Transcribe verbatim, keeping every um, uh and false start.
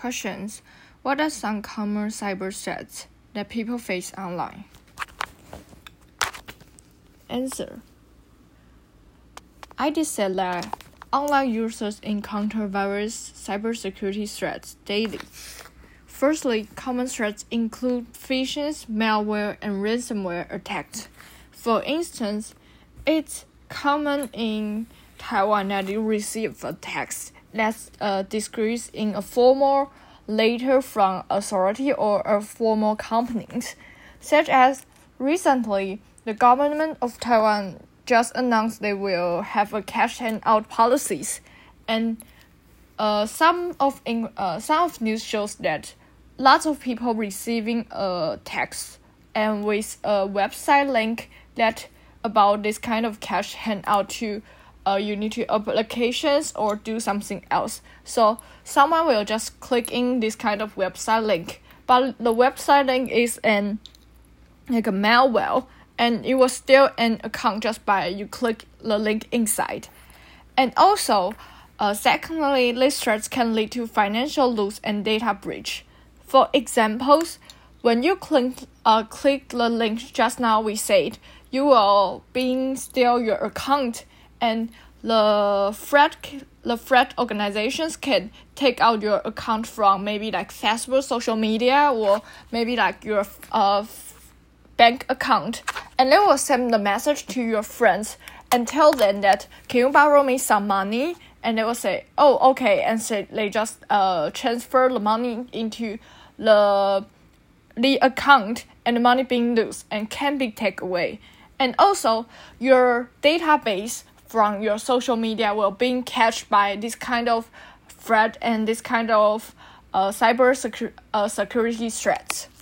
Questions: what are some common cyber threats that people face online? Answer: I did say that online users encounter various cybersecurity threats daily. Firstly, common threats include phishing, malware, and ransomware attacks. For instance, it's common in Taiwan that you receive a text that's uh, disguised in a formal letter from authority or a formal complaint, such as recently the government of Taiwan just announced they will have a cash handout policies, and uh, some of in, uh, some of news shows that lots of people receiving a text and with a website link that about this kind of cash handout to uh, you need to applications or do something else. So someone will just click in this kind of website link, but the website link is an like a malware, and it was still an account just by you click the link inside. And also, uh, secondly, these threats can lead to financial loss and data breach. For examples, when you click uh click the link just now we said, you will being steal your account, and the threat the threat organizations can take out your account from maybe like Facebook, social media, or maybe like your uh bank account, and they will send the message to your friends and tell them that, can you borrow me some money? And they will say, oh, okay, and so they just uh transfer the money into the the account, and the money being lost and can be taken away. And also, your database from your social media will being catched by this kind of threat and this kind of uh cyber secu- uh, security threats.